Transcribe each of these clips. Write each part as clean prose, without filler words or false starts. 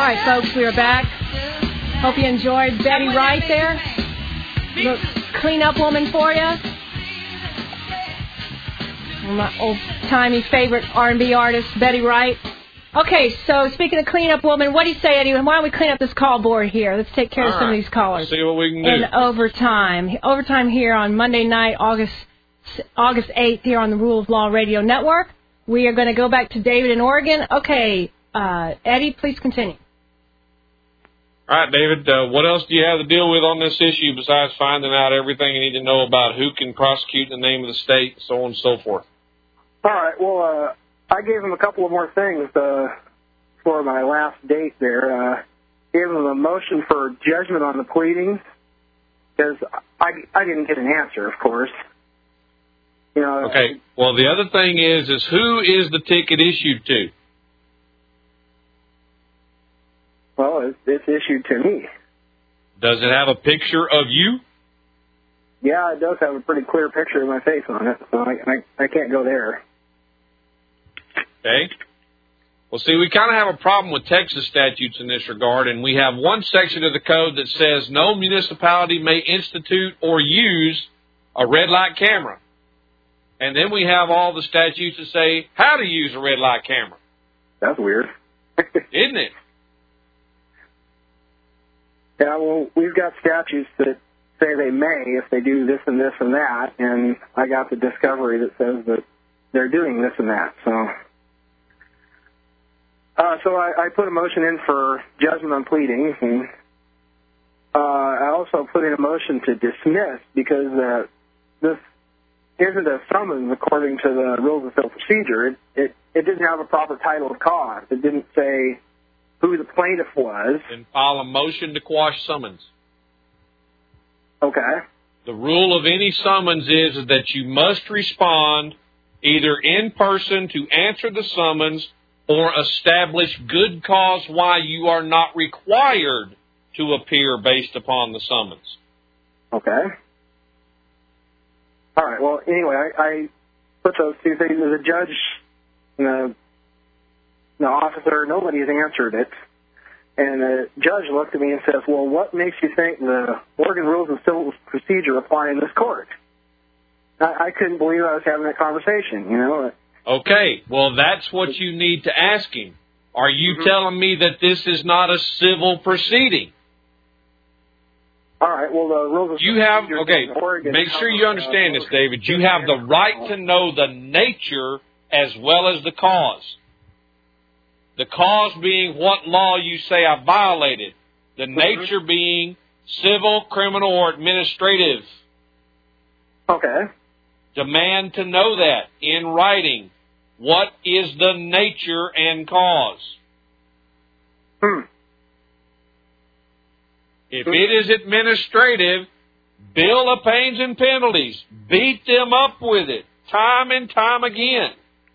right, folks, we are back. Hope you enjoyed Betty Wright there. Look, clean-up woman for you. My old-timey favorite R&B artist, Betty Wright. Okay, so speaking of clean-up woman, what do you say, Eddie? Why don't we clean up this call board here? Let's take care of some of these callers. See what we can do. In overtime. Overtime here on Monday night, August 8th, here on the Rule of Law Radio Network. We are going to go back to David in Oregon. Okay, Eddie, please continue. All right, David, what else do you have to deal with on this issue besides finding out everything you need to know about who can prosecute in the name of the state, so on and so forth? All right, well, I gave him a couple of more things for my last date there. Gave him a motion for judgment on the pleadings because I didn't get an answer, of course. You know. Okay. Well, the other thing is who is the ticket issued to? Well, it's issued to me. Does it have a picture of you? Yeah, it does have a pretty clear picture of my face on it, so I can't go there. Okay. Well, see, we kind of have a problem with Texas statutes in this regard, and we have one section of the code that says no municipality may institute or use a red light camera. And then we have all the statutes that say how to use a red light camera. That's weird. Isn't it? Yeah, well, we've got statutes that say they may if they do this and this and that, and I got the discovery that says that they're doing this and that. So I put a motion in for judgment on pleadings, and I also put in a motion to dismiss because this isn't a summons according to the rules of civil procedure. It didn't have a proper title of cause. It didn't say who the plaintiff was. And file a motion to quash summons. Okay. The rule of any summons is that you must respond either in person to answer the summons or establish good cause why you are not required to appear based upon the summons. Okay. All right. Well, anyway, I put those two things. The judge, the officer, nobody's answered it. And the judge looked at me and says, well, what makes you think the Oregon Rules of Civil Procedure apply in this court? I couldn't believe I was having that conversation, you know. Okay, well, that's what you need to ask him. Are you telling me that this is not a civil proceeding? All right, well, the rules of you have, okay, make sure you understand this, David. You have the right to know the nature as well as the cause. The cause being what law you say I violated. The nature being civil, criminal, or administrative. Okay. Demand to know that in writing. What is the nature and cause? If it is administrative, bill of pains and penalties. Beat them up with it time and time again.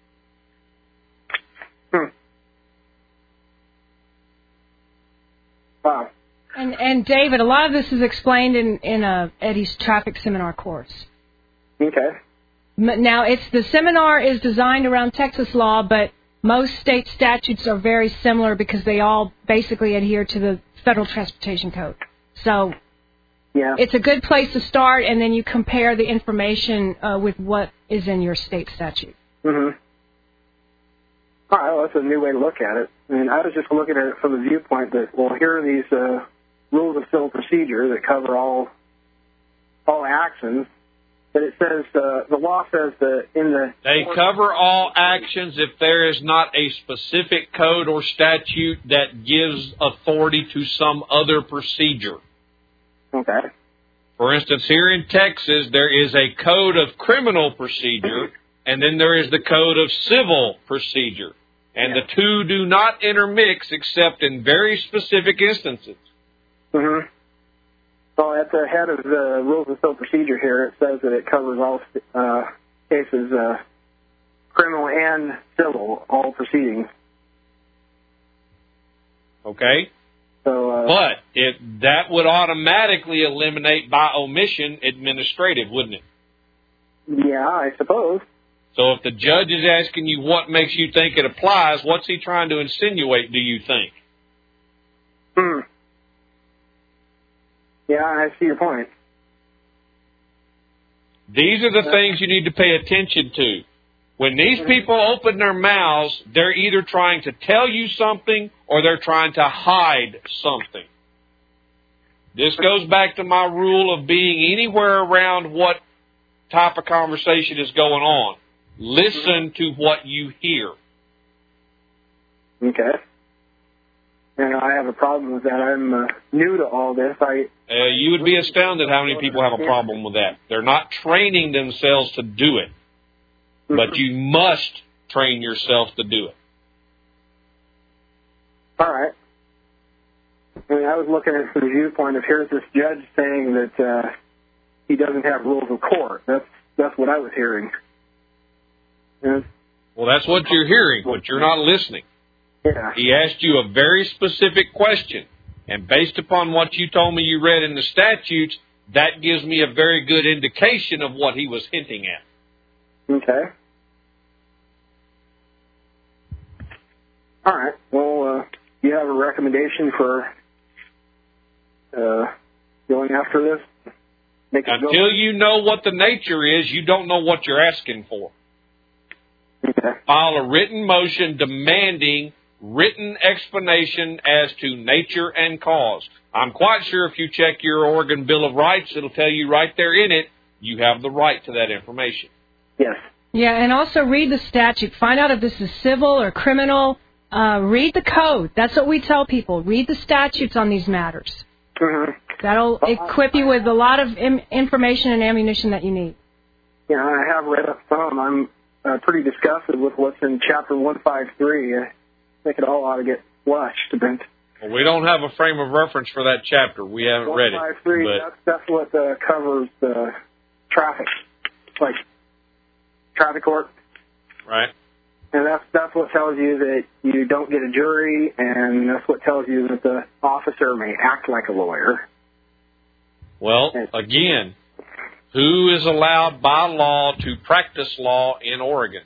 Wow. And David, a lot of this is explained in Eddie's traffic seminar course. Okay. Now, the seminar is designed around Texas law, but most state statutes are very similar because they all basically adhere to the Federal Transportation Code. So it's a good place to start, and then you compare the information with what is in your state statute. Mm-hmm. All right, well, that's a new way to look at it. I mean, I was just looking at it from the viewpoint that, well, here are these rules of civil procedure that cover all actions. But it says, the law says that in the... They cover all actions if there is not a specific code or statute that gives authority to some other procedure. Okay. For instance, here in Texas, there is a code of criminal procedure, and then there is the code of civil procedure. And the two do not intermix except in very specific instances. Mm-hmm. Well, at the head of the rules of civil procedure here, it says that it covers all cases, criminal and civil, all proceedings. Okay. So, but that would automatically eliminate by omission administrative, wouldn't it? Yeah, I suppose. So if the judge is asking you what makes you think it applies, what's he trying to insinuate, do you think? Yeah, I see your point. These are the things you need to pay attention to. When these people open their mouths, they're either trying to tell you something or they're trying to hide something. This goes back to my rule of being anywhere around what type of conversation is going on. Listen to what you hear. Okay. And I have a problem with that. I'm new to all this. You would be astounded how many people have a problem with that. They're not training themselves to do it, but you must train yourself to do it. All right. I mean, I was looking at it from the viewpoint of here's this judge saying that he doesn't have rules of court. That's what I was hearing. Yeah. Well, that's what you're hearing, but you're not listening. Yeah. He asked you a very specific question, and based upon what you told me you read in the statutes, that gives me a very good indication of what he was hinting at. Okay. All right. Well, do you have a recommendation for going after this? Until you know what the nature is, you don't know what you're asking for. Okay. File a written motion demanding written explanation as to nature and cause. I'm quite sure if you check your Oregon Bill of Rights, it'll tell you right there in it, you have the right to that information. Yes. Yeah, and also read the statute. Find out if this is civil or criminal. Read the code. That's what we tell people. Read the statutes on these matters. Mm-hmm. That'll equip you with a lot of information and ammunition that you need. Yeah, I have read up some. I'm pretty disgusted with what's in Chapter 153. I think it all ought to get flushed. But well, we don't have a frame of reference for that chapter. We haven't read it. 153, that's what covers the traffic, like traffic court. Right. And that's what tells you that you don't get a jury, and that's what tells you that the officer may act like a lawyer. Well, again, who is allowed by law to practice law in Oregon?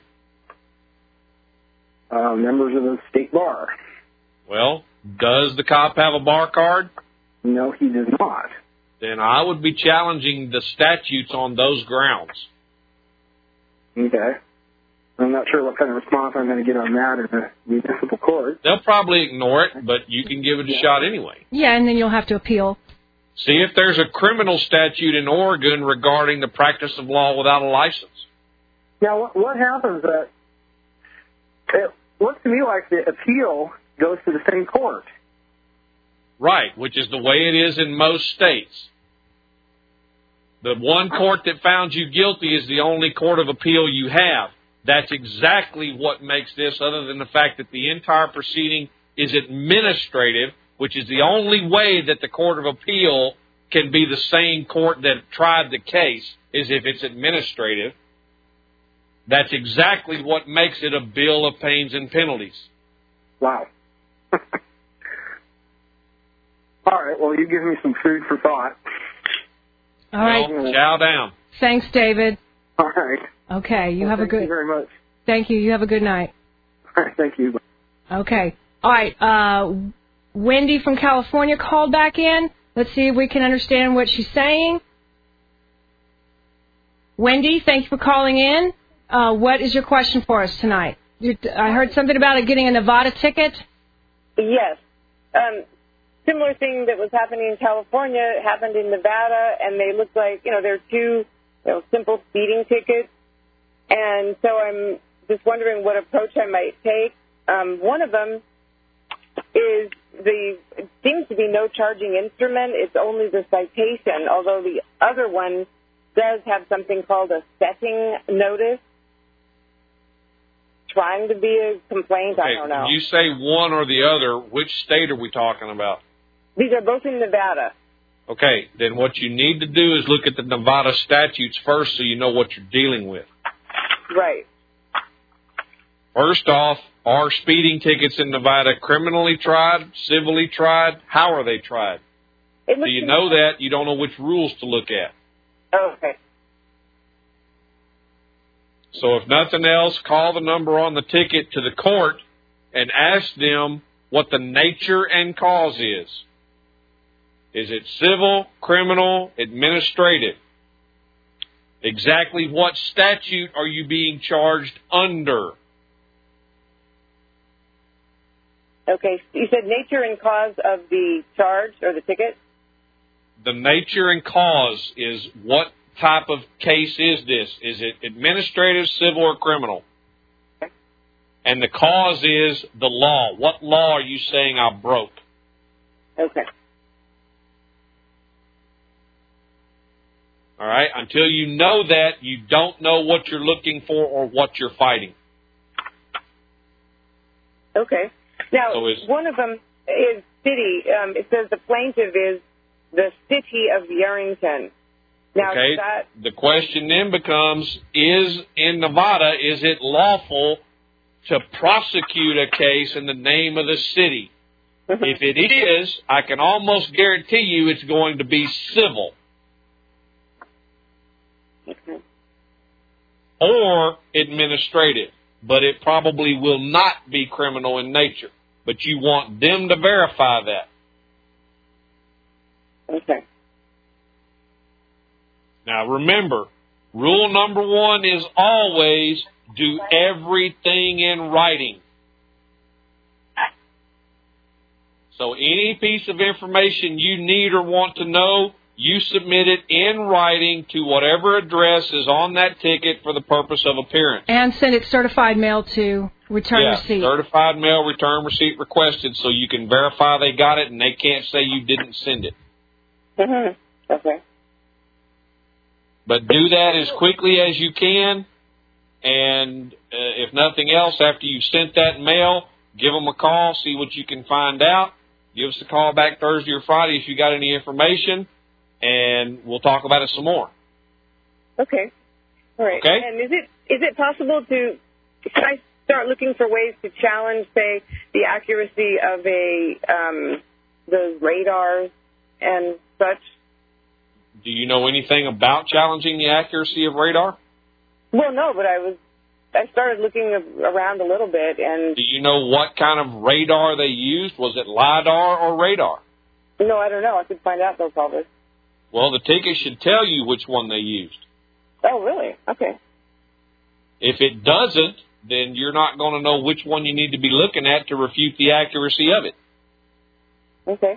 Members of the state bar. Well, does the cop have a bar card? No, he does not. Then I would be challenging the statutes on those grounds. Okay. I'm not sure what kind of response I'm going to get on that in the municipal court. They'll probably ignore it, but you can give it a shot anyway. Yeah, and then you'll have to appeal. See if there's a criminal statute in Oregon regarding the practice of law without a license. Now, what happens that it looks to me like the appeal goes to the same court. Right, which is the way it is in most states. The one court that found you guilty is the only court of appeal you have. That's exactly what makes this, other than the fact that the entire proceeding is administrative, which is the only way that the Court of Appeal can be the same court that tried the case, is if it's administrative. That's exactly what makes it a bill of pains and penalties. Wow. All right, well, you give me some food for thought. All right. Chow down. Thanks, David. All right. Okay, you have a good... Thank you very much. Thank you. You have a good night. All right, thank you. Okay. All right, Wendy from California called back in. Let's see if we can understand what she's saying. Wendy, thank you for calling in. What is your question for us tonight? I heard something about it getting a Nevada ticket. Yes. Similar thing that was happening in California happened in Nevada, and they look like, they're two simple speeding tickets. And so I'm just wondering what approach I might take. One of them is it seems to be no charging instrument. It's only the citation, although the other one does have something called a setting notice. Trying to be a complaint, Okay, I don't know. You say one or the other. Which state are we talking about? These are both in Nevada. Okay, then what you need to do is look at the Nevada statutes first so you know what you're dealing with. Right. First off, are speeding tickets in Nevada criminally tried, civilly tried? How are they tried? Do you know that? You don't know which rules to look at. Okay. So if nothing else, call the number on the ticket to the court and ask them what the nature and cause is. Is it civil, criminal, administrative? Exactly what statute are you being charged under? Okay, you said nature and cause of the charge or the ticket? The nature and cause is what type of case is this? Is it administrative, civil, or criminal? Okay. And the cause is the law. What law are you saying I broke? Okay. All right? Until you know that, you don't know what you're looking for or what you're fighting. Okay. Now, So one of them is city. It says the plaintiff is the city of Yerington. Now, Okay. The question then becomes, in Nevada, is it lawful to prosecute a case in the name of the city? Mm-hmm. If it is, I can almost guarantee you it's going to be civil. Okay. Or administrative, but it probably will not be criminal in nature. But you want them to verify that. Okay. Now remember, rule number 1 is always do everything in writing. So any piece of information you need or want to know, you submit it in writing to whatever address is on that ticket for the purpose of appearance. And send it certified mail to return receipt. Certified mail return receipt requested so you can verify they got it and they can't say you didn't send it. Mm-hmm. Okay. But do that as quickly as you can, and if nothing else, after you've sent that mail, give them a call, see what you can find out. Give us a call back Thursday or Friday if you got any information, and we'll talk about it some more. Okay. All right. Okay. And is it possible can I start looking for ways to challenge, say, the accuracy of those radars and such? Do you know anything about challenging the accuracy of radar? Well, no, but I started looking around a little bit, and Do you know what kind of radar they used? Was it LiDAR or radar? no, I don't know. I could find out though, probably. Well, the ticket should tell you which one they used. Oh, really? Okay. If it doesn't, then you're not going to know which one you need to be looking at to refute the accuracy of it. Okay.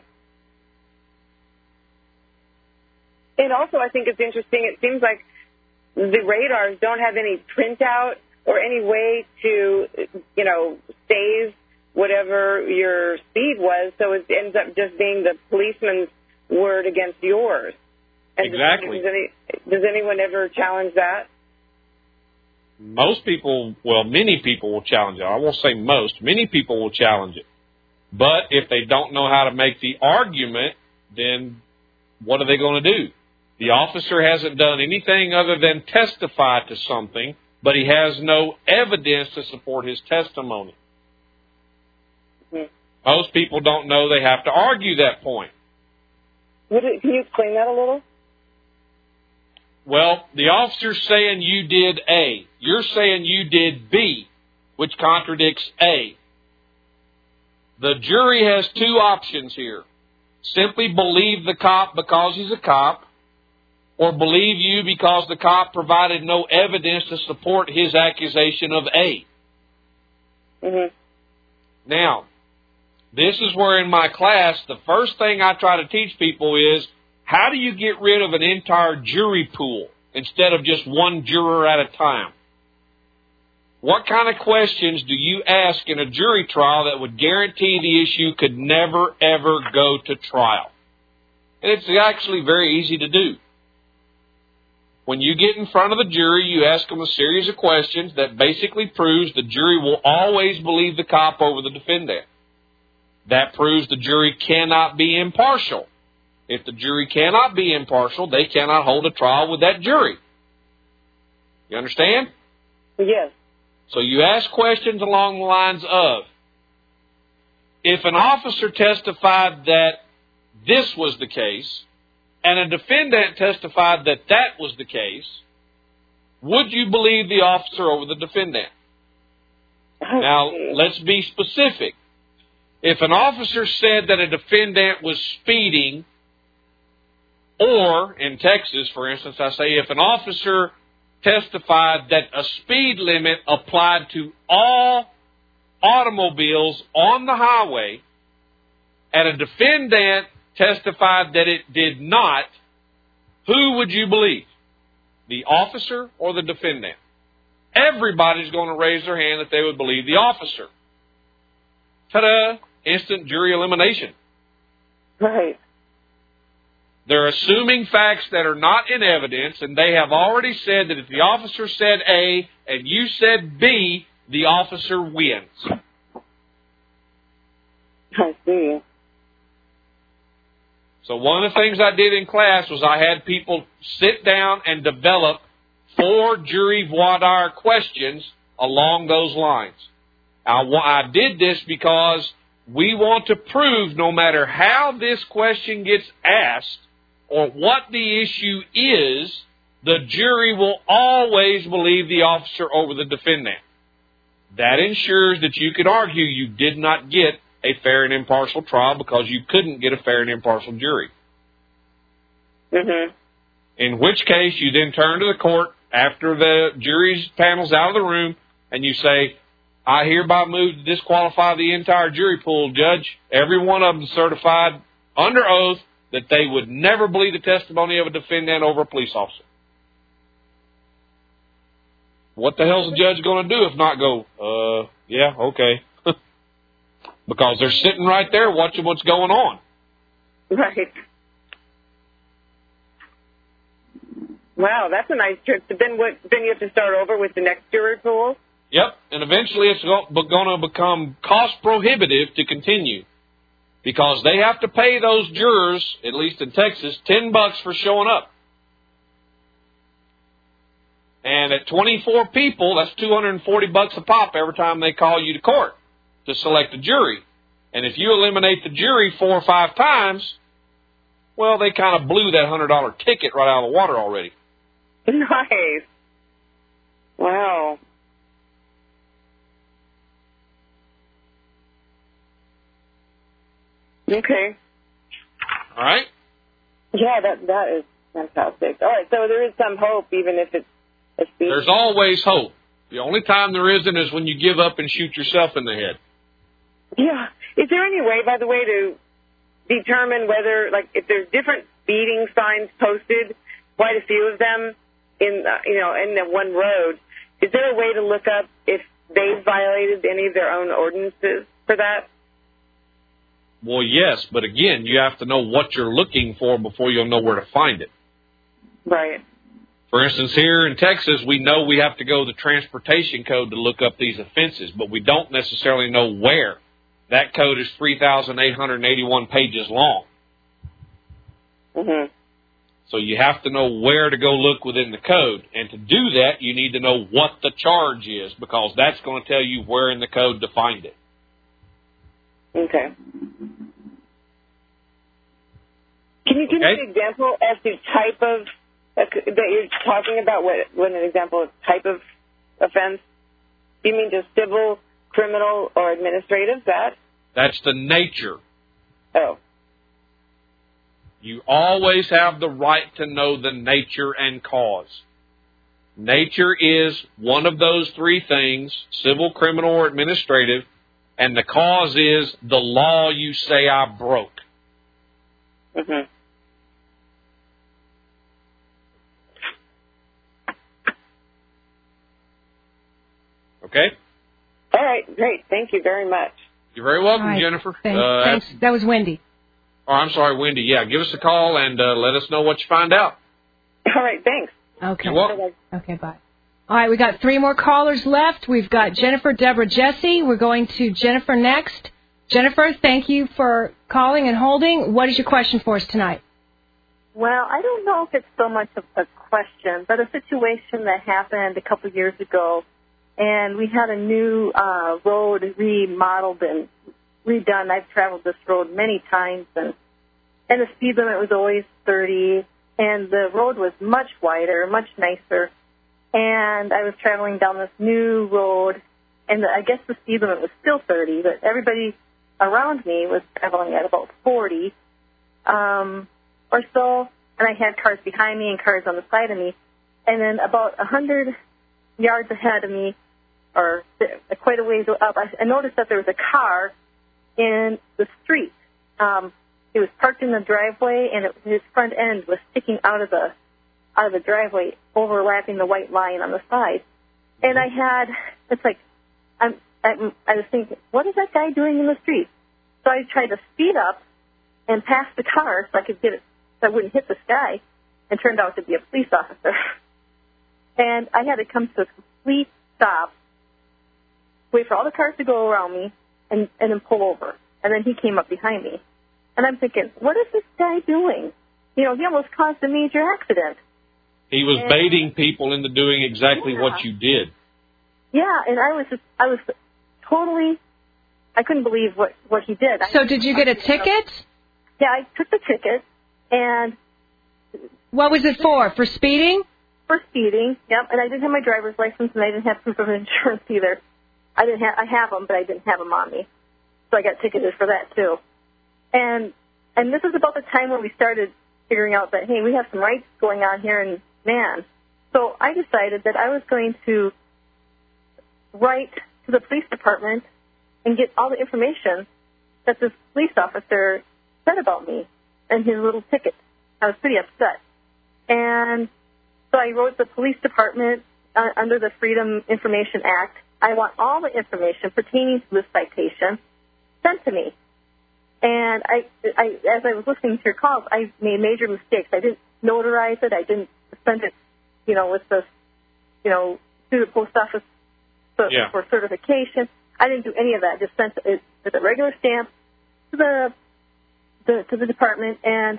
And also, I think it's interesting. It seems like the radars don't have any printout or any way to, save whatever your speed was, so it ends up just being the policeman's word against yours. And Exactly. Does anyone ever challenge that? Most people, many people will challenge it. I won't say most. Many people will challenge it. But if they don't know how to make the argument, then what are they going to do? The officer hasn't done anything other than testify to something, but he has no evidence to support his testimony. Mm-hmm. Most people don't know they have to argue that point. Can you explain that a little? Well, the officer's saying you did A. You're saying you did B, which contradicts A. The jury has two options here. Simply believe the cop because he's a cop, or believe you because the cop provided no evidence to support his accusation of A. Mm-hmm. Now, this is where in my class, the first thing I try to teach people is, how do you get rid of an entire jury pool instead of just one juror at a time? What kind of questions do you ask in a jury trial that would guarantee the issue could never, ever go to trial? And it's actually very easy to do. When you get in front of the jury, you ask them a series of questions that basically proves the jury will always believe the cop over the defendant. That proves the jury cannot be impartial. If the jury cannot be impartial, they cannot hold a trial with that jury. You understand? Yes. So you ask questions along the lines of, if an officer testified that this was the case, and a defendant testified that that was the case, would you believe the officer over the defendant? Okay. Now, let's be specific. If an officer said that a defendant was speeding, or in Texas, for instance, I say if an officer testified that a speed limit applied to all automobiles on the highway, and a defendant testified that it did not, who would you believe? The officer or the defendant? Everybody's going to raise their hand that they would believe the officer. Ta-da! Instant jury elimination. Right. They're assuming facts that are not in evidence, and they have already said that if the officer said A and you said B, the officer wins. I see. So one of the things I did in class was I had people sit down and develop 4 jury voir dire questions along those lines. I did this because we want to prove no matter how this question gets asked or what the issue is, the jury will always believe the officer over the defendant. That ensures that you could argue you did not get a fair and impartial trial because you couldn't get a fair and impartial jury. Mm-hmm. In which case, you then turn to the court after the jury's panel's out of the room and you say, I hereby move to disqualify the entire jury pool, Judge. Every one of them certified under oath that they would never believe the testimony of a defendant over a police officer. What the hell's the judge going to do if not go, yeah, okay. Because they're sitting right there watching what's going on. Right. Wow, that's a nice trick. Then you have to start over with the next jury pool? Yep, and eventually it's going to become cost prohibitive to continue because they have to pay those jurors, at least in Texas, $10 for showing up. And at 24 people, that's $240 a pop every time they call you to court to select a jury. And if you eliminate the jury 4 or 5 times, well, they kind of blew that $100 ticket right out of the water already. Nice. Wow. Okay. All right? Yeah, that is fantastic. All right, so there is some hope, even if it's a speed. There's always hope. The only time there isn't is when you give up and shoot yourself in the head. Yeah. Is there any way, by the way, to determine whether, like, if there's different speeding signs posted, quite a few of them in the one road, is there a way to look up if they've violated any of their own ordinances for that? Well, yes, but again, you have to know what you're looking for before you'll know where to find it. Right. For instance, here in Texas, we know we have to go to the transportation code to look up these offenses, but we don't necessarily know where. That code is 3,881 pages long. Mm-hmm. So you have to know where to go look within the code. And to do that, you need to know what the charge is, because that's going to tell you where in the code to find it. Okay. Can you give me an example as to type of, that you're talking about, what an example of type of offense? Do you mean just civil, criminal, or administrative? That's the nature. Oh. You always have the right to know the nature and cause. Nature is one of those 3 things, civil, criminal, or administrative, and the cause is the law you say I broke. Mm-hmm. Okay? All right, great. Thank you very much. You're very welcome, right. Jennifer. Thanks. That was Wendy. Oh, I'm sorry, Wendy. Yeah, give us a call and let us know what you find out. All right, thanks. Okay. You're welcome. Okay, bye. All right, we got 3 more callers left. We've got Jennifer, Deborah, Jesse. We're going to Jennifer next. Jennifer, thank you for calling and holding. What is your question for us tonight? Well, I don't know if it's so much of a question, but a situation that happened a couple of years ago, and we had a new road remodeled and redone. I've traveled this road many times, and the speed limit was always 30, and the road was much wider, much nicer. And I was traveling down this new road, and I guess the speed limit was still 30, but everybody around me was traveling at about 40 or so, and I had cars behind me and cars on the side of me. And then about 100 yards ahead of me, or quite a ways up, I noticed that there was a car in the street. It was parked in the driveway, and his front end was sticking out of the driveway, overlapping the white line on the side. And I was thinking, what is that guy doing in the street? So I tried to speed up and pass the car so I could get it, so I wouldn't hit this guy, and turned out to be a police officer. And I had to come to a complete stop, wait for all the cars to go around me, and then pull over. And then he came up behind me. And I'm thinking, what is this guy doing? He almost caused a major accident. He was baiting people into doing exactly what you did. Yeah, and I was totally, I couldn't believe what he did. So did you get a ticket? Yeah, I took the ticket, and... What was it for? For speeding? For speeding, yep. And I didn't have my driver's license, and I didn't have proof of insurance either. I have them, but I didn't have them on me. So I got ticketed for that, too. And this is about the time when we started figuring out that, hey, we have some rights going on here, and man. So I decided that I was going to write to the police department and get all the information that this police officer said about me and his little ticket. I was pretty upset. And so I wrote the police department under the Freedom Information Act. I want all the information pertaining to this citation sent to me. And as I was listening to your calls, I made major mistakes. I didn't notarize it. I didn't send it, with the, through the post office for certification. I didn't do any of that. I just sent it with a regular stamp to the department, and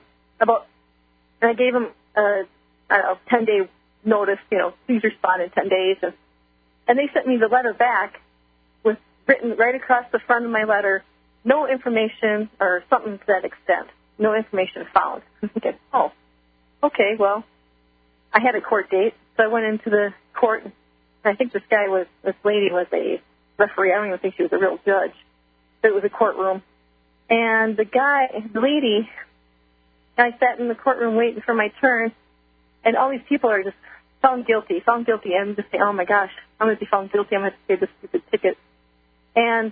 I gave them a 10-day notice. Please respond in 10 days, and they sent me the letter back with written right across the front of my letter, no information or something to that extent. No information found. I'm thinking, oh, okay, well, I had a court date, so I went into the court, and I think this lady was a referee. I don't even think she was a real judge. But it was a courtroom. And the lady, I sat in the courtroom waiting for my turn, and all these people are just found guilty. And I'm just saying, oh my gosh, I'm going to be found guilty. I'm going to pay this stupid ticket. And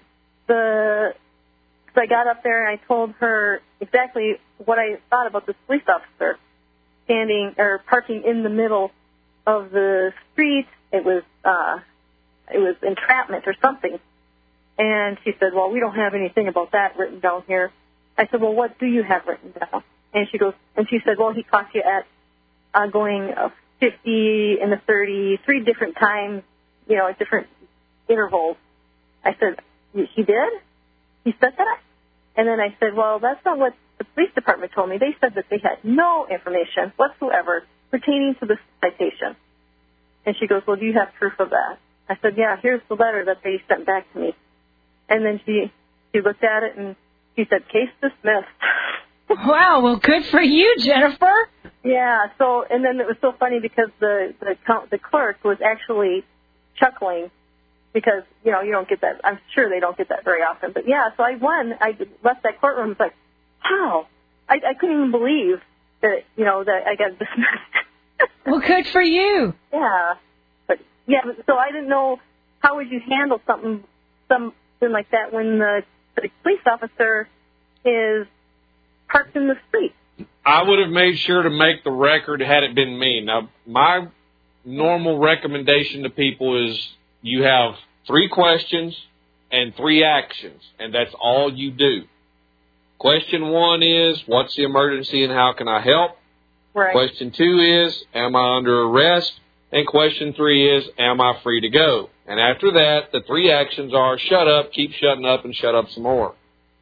so I got up there and I told her exactly what I thought about this police officer parking in the middle of the street. It was entrapment or something. And she said, well, we don't have anything about that written down here. I said, well, what do you have written down? And she said, well, he caught you at going 50 and the 30, 3 different times, at different intervals. I said, he did? He said that? And then I said, well, that's not what the police department told me. They said that they had no information whatsoever pertaining to this citation. And she goes, well, do you have proof of that? I said, yeah, here's the letter that they sent back to me. And then she looked at it and she said, case dismissed. Wow, well, good for you, Jennifer. Yeah, and then it was so funny because the clerk was actually chuckling because, you don't get that. I'm sure they don't get that very often. But, yeah, so I won. I left that courtroom. It's like, wow. I couldn't even believe that, that I got dismissed. Well, good for you. Yeah. But so I didn't know how would you handle something like that when the police officer is parked in the street. I would have made sure to make the record had it been me. Now, my normal recommendation to people is you have 3 questions and 3 actions, and that's all you do. Question 1 is, what's the emergency and how can I help? Right. Question 2 is, am I under arrest? And question 3 is, am I free to go? And after that, the 3 actions are shut up, keep shutting up, and shut up some more.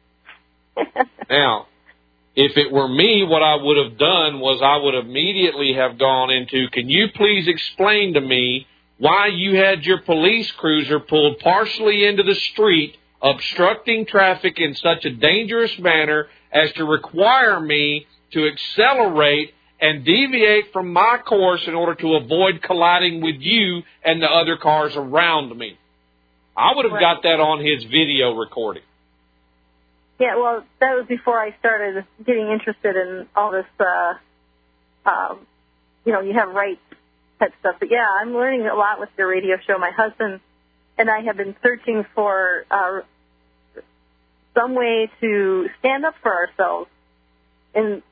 Now, if it were me, what I would have done was I would immediately have gone into, can you please explain to me why you had your police cruiser pulled partially into the street, obstructing traffic in such a dangerous manner as to require me to accelerate and deviate from my course in order to avoid colliding with you and the other cars around me. I would have got that on his video recording. Yeah, well, that was before I started getting interested in all this, you have rights type stuff. But, yeah, I'm learning a lot with your radio show. My husband and I have been searching for some way to stand up for ourselves. And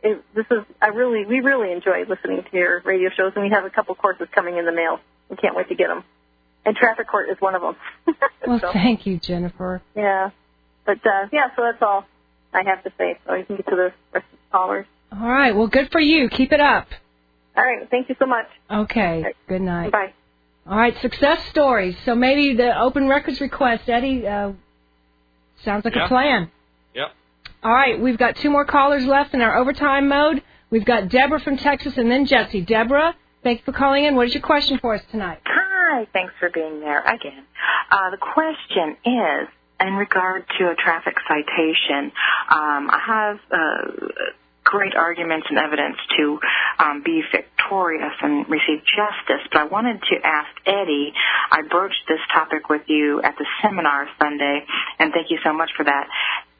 we really enjoy listening to your radio shows, and we have a couple courses coming in the mail. We can't wait to get them. And traffic court is one of them. Well, thank you, Jennifer. Yeah. But, so that's all I have to say. So you can get to the rest of the callers. All right. Well, good for you. Keep it up. All right. Thank you so much. Okay. Right. Good night. Bye. All right. Success stories. So maybe the open records request, Eddie, sounds like a plan. Yep. All right. We've got 2 more callers left in our overtime mode. We've got Deborah from Texas and then Jesse. Deborah, thanks for calling in. What is your question for us tonight? Hi. Thanks for being there again. The question is, in regard to a traffic citation, I have great arguments and evidence to be victorious and receive justice, but I wanted to ask Eddie, I broached this topic with you at the seminar Sunday, and thank you so much for that.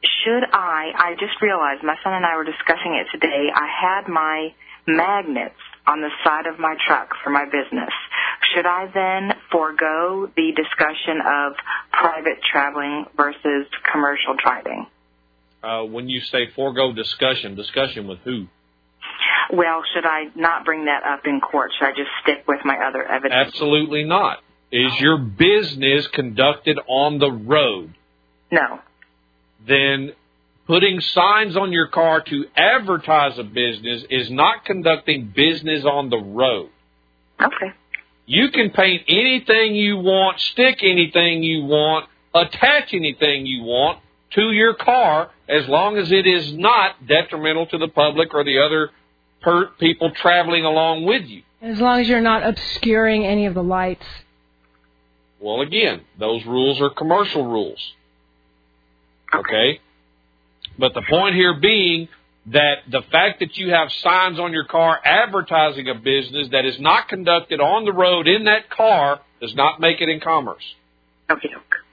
I just realized, my son and I were discussing it today, I had my magnets on the side of my truck for my business. Should I then forego the discussion of private traveling versus commercial driving? When you say forego discussion with who? Well, should I not bring that up in court? Should I just stick with my other evidence? Absolutely not. Is your business conducted on the road? No. Then putting signs on your car to advertise a business is not conducting business on the road. Okay. You can paint anything you want, stick anything you want, attach anything you want to your car as long as it is not detrimental to the public or the other people traveling along with you. As long as you're not obscuring any of the lights. Well, again, those rules are commercial rules. Okay? But the point here being that the fact that you have signs on your car advertising a business that is not conducted on the road in that car does not make it in commerce. Okay.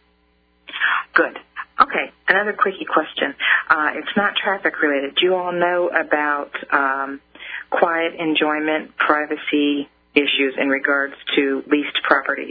Good. Okay, another quickie question. It's not traffic related. Do you all know about quiet enjoyment, privacy issues in regards to leased properties?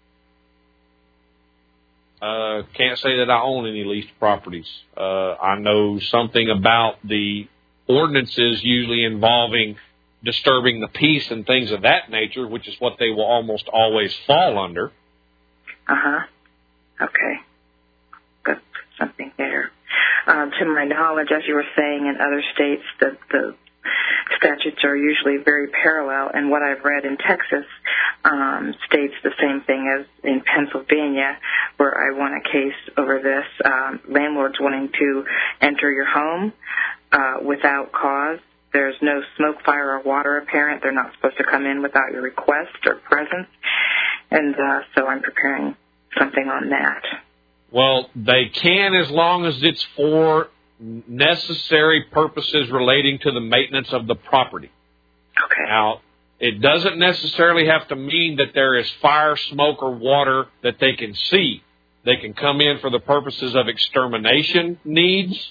Can't say that I own any leased properties. I know something about the ordinances usually involving disturbing the peace and things of that nature, which is what they will almost always fall under. Uh-huh. Okay. Got something there. To my knowledge, as you were saying, in other states, the statutes are usually very parallel, and what I've read in Texas states the same thing as in Pennsylvania, where I won a case over this. Landlords wanting to enter your home without cause. There's no smoke, fire, or water apparent. They're not supposed to come in without your request or presence. And so I'm preparing something on that. Well, they can as long as it's for necessary purposes relating to the maintenance of the property. Okay. Now, it doesn't necessarily have to mean that there is fire, smoke, or water that they can see. They can come in for the purposes of extermination needs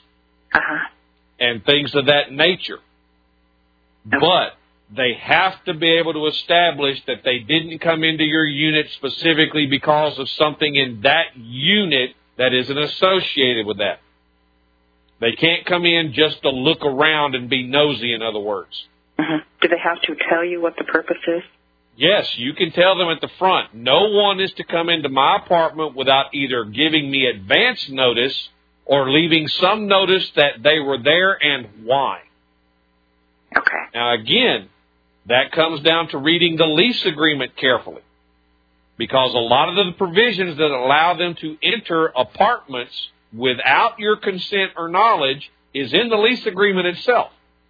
and things of that nature. Okay. But they have to be able to establish that they didn't come into your unit specifically because of something in that unit that isn't associated with that. They can't come in just to look around and be nosy, in other words. Do they have to tell you what the purpose is? Yes, you can tell them at the front. No one is to come into my apartment without either giving me advance notice or leaving some notice that they were there and why. Okay. Now, again, that comes down to reading the lease agreement carefully, because a lot of the provisions that allow them to enter apartments without your consent or knowledge is in the lease agreement itself.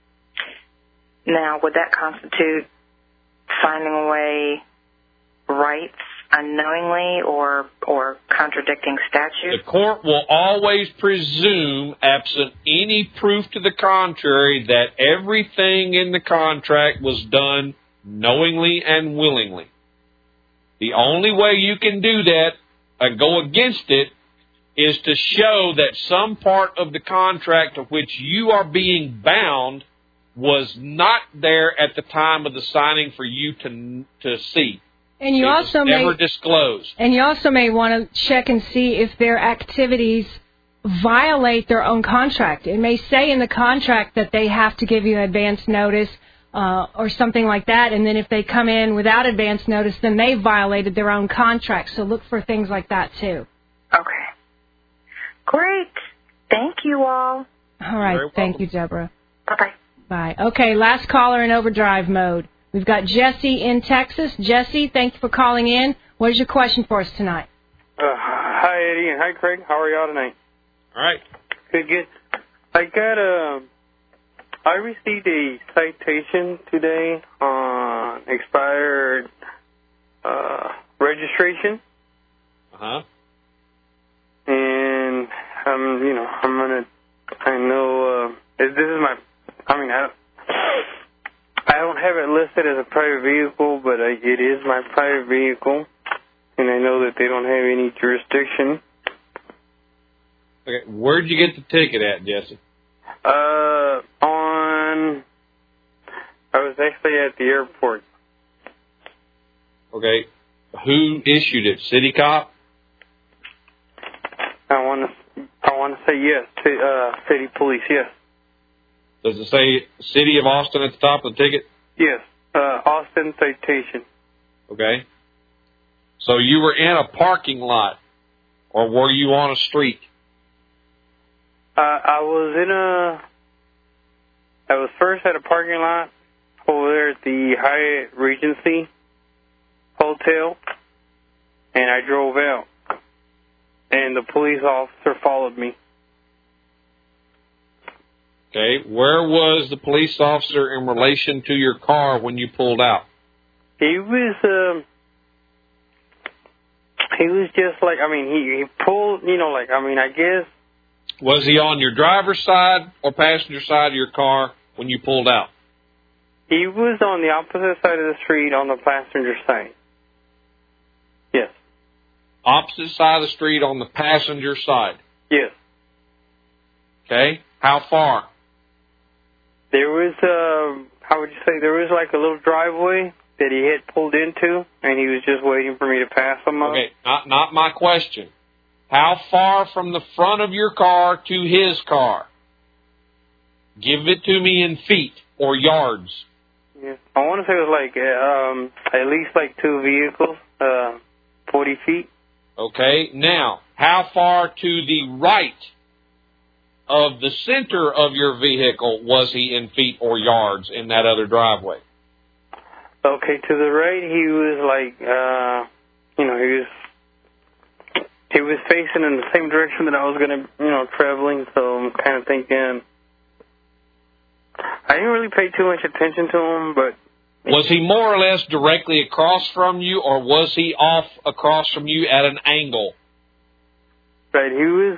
Now, would that constitute signing away rights unknowingly or contradicting statute? The court will always presume, absent any proof to the contrary, that everything in the contract was done knowingly and willingly. The only way you can do that and go against it is to show that some part of the contract to which you are being bound was not there at the time of the signing for you to see. And you also never disclosed. And you also may want to check and see if their activities violate their own contract. It may say in the contract that they have to give you advance notice or something like that, and then if they come in without advance notice, then they violated their own contract. So look for things like that, too. Okay. Great. Thank you all. All right. Thank you, Deborah. Bye-bye. Bye. Okay, last caller in overdrive mode. We've got Jesse in Texas. Jesse, thank you for calling in. What is your question for us tonight? Hi, Eddie, and hi, Craig. How are y'all tonight? All right. Good. I received a citation today on expired registration. Uh-huh. And, I don't have it listed as a private vehicle, but it is my private vehicle, and I know that they don't have any jurisdiction. Okay, where'd you get the ticket at, Jesse? I was actually at the airport. Okay, who issued it? City cop? I want to say yes. City police, yes. Does it say City of Austin at the top of the ticket? Yes, Austin citation. Okay. So you were in a parking lot, or were you on a street? I was first at a parking lot over there at the Hyatt Regency Hotel, and I drove out, and the police officer followed me. Okay, where was the police officer in relation to your car when you pulled out? He was just like, he pulled, I guess. Was he on your driver's side or passenger side of your car when you pulled out? He was on the opposite side of the street on the passenger side. Yes. Opposite side of the street on the passenger side? Yes. Okay, how far? There was, there was like a little driveway that he had pulled into, and he was just waiting for me to pass him up. Okay, not my question. How far from the front of your car to his car? Give it to me in feet or yards. Yeah. I want to say it was like at least like two vehicles, 40 feet. Okay, now, how far to the right of the center of your vehicle was he in feet or yards in that other driveway? Okay, to the right he was like, he was facing in the same direction that I was going to, traveling, so I'm kind of thinking, I didn't really pay too much attention to him, but... Was he more or less directly across from you, or was he off across from you at an angle? Right, he was,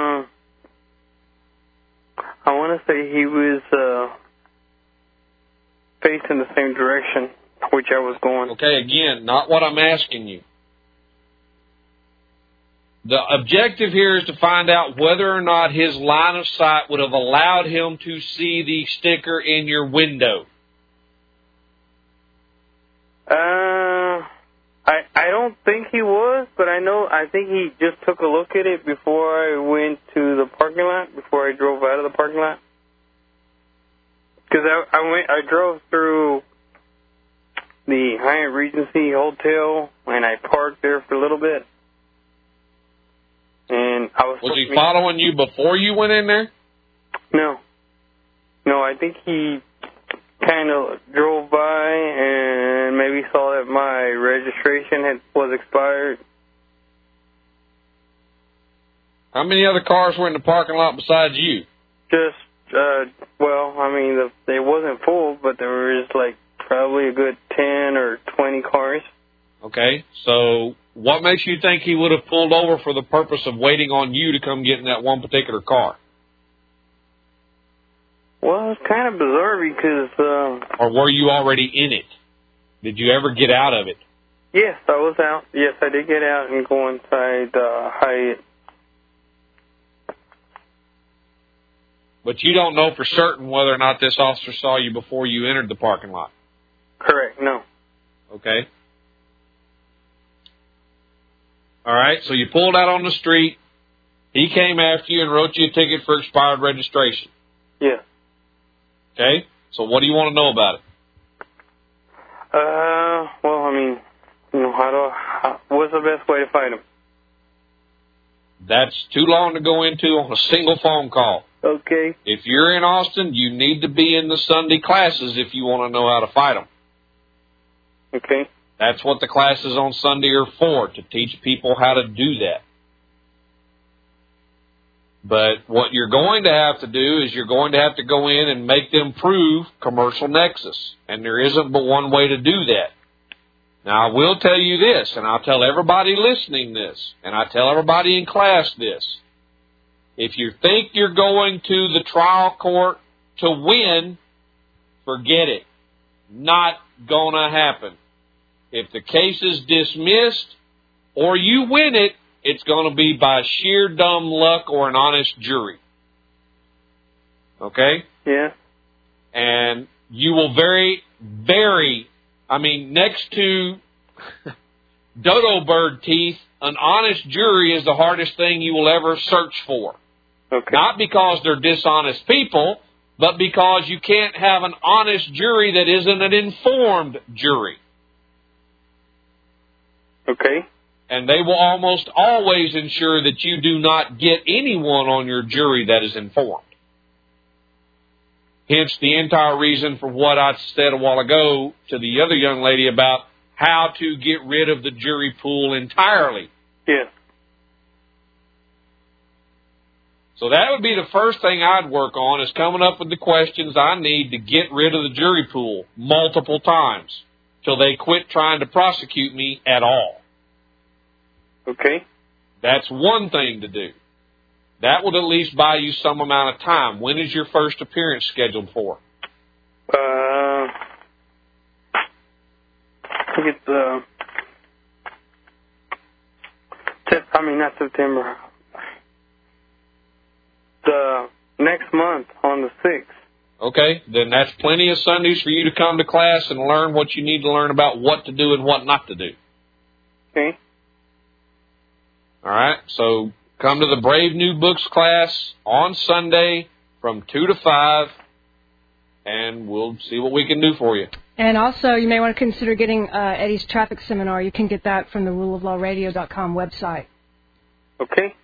I want to say he was facing the same direction which I was going. Okay, again, not what I'm asking you. The objective here is to find out whether or not his line of sight would have allowed him to see the sticker in your window. I don't think he was, but I think he just took a look at it before I went to the parking lot, before I drove out of the parking lot. Because I drove through the Hyatt Regency Hotel, and I parked there for a little bit. And was he following you before you went in there? No, I think he kind of drove by and maybe saw that my registration was expired. How many other cars were in the parking lot besides you? Just, it wasn't full, but there was like probably a good 10 or 20 cars. Okay, so what makes you think he would have pulled over for the purpose of waiting on you to come get in that one particular car? Well, it's kind of bizarre because... or were you already in it? Did you ever get out of it? Yes, I was out. Yes, I did get out and go inside Hyatt. But you don't know for certain whether or not this officer saw you before you entered the parking lot. Correct. No. Okay. All right, so you pulled out on the street. He came after you and wrote you a ticket for expired registration. Yeah. Okay, so what do you want to know about it? Well, I mean, what's the best way to fight him? That's too long to go into on a single phone call. Okay. If you're in Austin, you need to be in the Sunday classes if you want to know how to fight them. Okay. That's what the classes on Sunday are for, to teach people how to do that. But what you're going to have to do is you're going to have to go in and make them prove commercial nexus. And there isn't but one way to do that. Now, I will tell you this, and I'll tell everybody listening this, and I tell everybody in class this. If you think you're going to the trial court to win, forget it. Not going to happen. If the case is dismissed or you win it, it's going to be by sheer dumb luck or an honest jury. Okay? Yeah. And you will next to dodo bird teeth, an honest jury is the hardest thing you will ever search for. Okay. Not because they're dishonest people, but because you can't have an honest jury that isn't an informed jury. Okay. And they will almost always ensure that you do not get anyone on your jury that is informed. Hence the entire reason for what I said a while ago to the other young lady about how to get rid of the jury pool entirely. Yeah. So that would be the first thing I'd work on, is coming up with the questions I need to get rid of the jury pool multiple times till they quit trying to prosecute me at all. Okay. That's one thing to do. That would at least buy you some amount of time. When is your first appearance scheduled for? I think it's, not September. The next month on the 6th. Okay, then that's plenty of Sundays for you to come to class and learn what you need to learn about what to do and what not to do. Okay. All right, so come to the Brave New Books class on Sunday from 2 to 5, and we'll see what we can do for you. And also, you may want to consider getting Eddie's traffic seminar. You can get that from the ruleoflawradio.com website. Okay.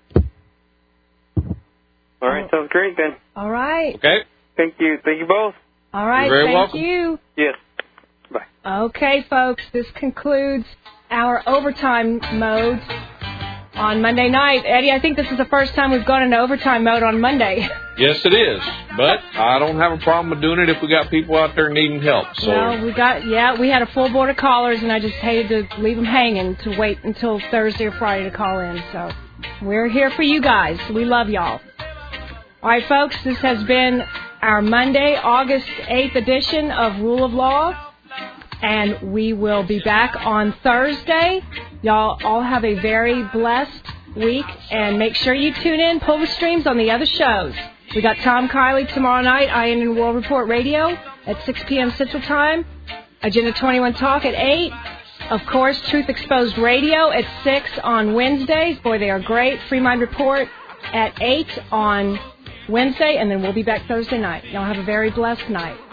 All right, sounds great then. All right. Okay. Thank you. Thank you both. All right, You're very thank welcome. you. Yes. Bye. Okay, folks, this concludes our overtime mode on Monday night. Eddie, I think this is the first time we've gone into overtime mode on Monday. Yes, it is. But I don't have a problem with doing it if we got people out there needing help. So. Well, we had a full board of callers, and I just hated to leave them hanging to wait until Thursday or Friday to call in. So we're here for you guys. We love y'all. All right, folks, this has been our Monday, August 8th edition of Rule of Law, and we will be back on Thursday. Y'all all have a very blessed week, and make sure you tune in, pull the streams on the other shows. We got Tom Kiley tomorrow night, INN World Report Radio at 6 p.m. Central Time, Agenda 21 Talk at 8. Of course, Truth Exposed Radio at 6 on Wednesdays. Boy, they are great. Free Mind Report at 8 on Wednesday, and then we'll be back Thursday night. Y'all have a very blessed night.